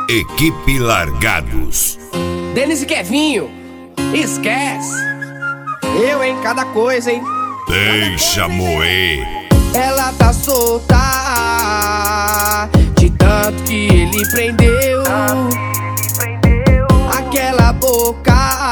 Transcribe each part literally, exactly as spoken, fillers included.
Equipe Largados. Denis e Kevinho, esquece. Eu em cada coisa, hein? Deixa moer. Ela tá solta de tanto que ele prendeu. Aquela boca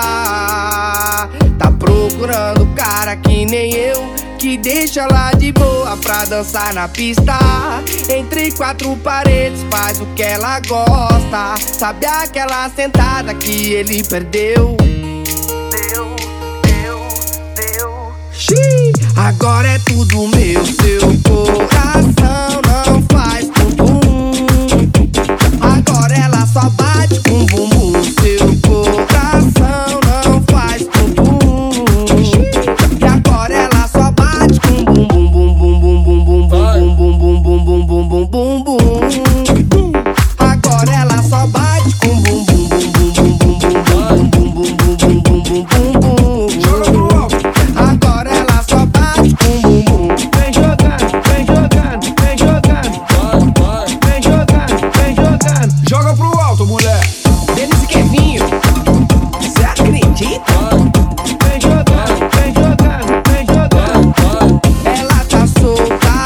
tá procurando cara que nem eu, que deixa ela de boa pra dançar na pista. Entre quatro paredes faz o que ela gosta. Sabe aquela sentada que ele perdeu? Deu, deu, deu. Xiii, agora é tudo meu. Seu coração não faz bumbum. Agora ela só bate com bumbum. Seu coração não faz bumbum. E agora ela só bate com bumbum, bumbum, bumbum, bumbum, bumbum, bumbum, bumbum, bumbum, bumbum. Agora ela só bate com bumbum, bumbum, bumbum, bumbum, bumbum, bumbum, bumbum, bumbum. Joga pro alto. Agora ela só bate com bumbum. Vem jogando, vem jogando, vem jogando. Vem jogando, vem jogando. Joga pro alto, mulher. Denis e Kevinho, cê acredita? Vem jogando, vem jogando, vem jogando. Ela tá solta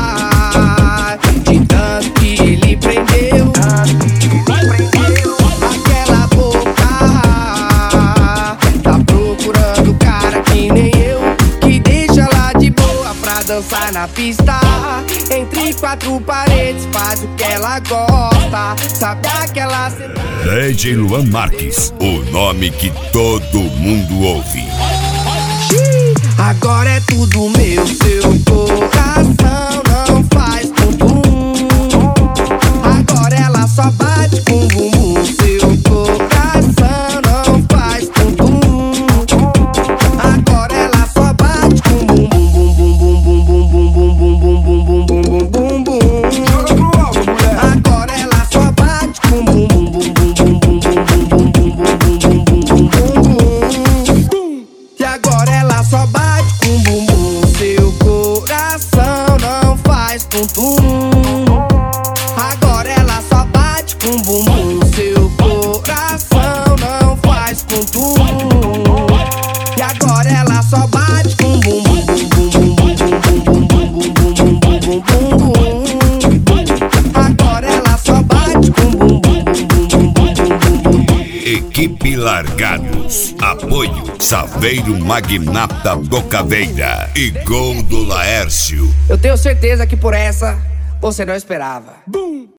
de tanto que ele prendeu. Aquela boca tá procurando cara que nem eu, que deixa ela de boa pra dançar na pista. Entre quatro paredes faz o que ela gosta. Sabe aquela sentada? D J Luan Marques, o nome que todo mundo ouve. Agora é tudo meu. Seu coração não faz bumbum. Agora ela só bate com bumbum. Seu coração não faz bumbum. Agora ela só bate com bumbum, bumbum, bumbum, bumbum, bumbum, bumbum, bumbum, bumbum, bumbum. Joga pro alto, mulher. Agora ela só bate com bumbum, bumbum, bumbum, bumbum, bumbum, bumbum, bumbum, bumbum. E agora ela só bate com bumbum. Seu coração não faz tum-tum. Agora ela só bate com bumbum. Seu coração não faz tum-tum. E agora ela só bate com bumbum, bumbum, bumbum, bumbum, bumbum, bumbum, bumbum, bumbum. Agora ela só bate com bumbum, bumbum, bumbum, bumbum. Equipe Largados. Apoio Saveiro Magnata do Caveira e Gol do Laércio. Eu tenho certeza que por essa você não esperava.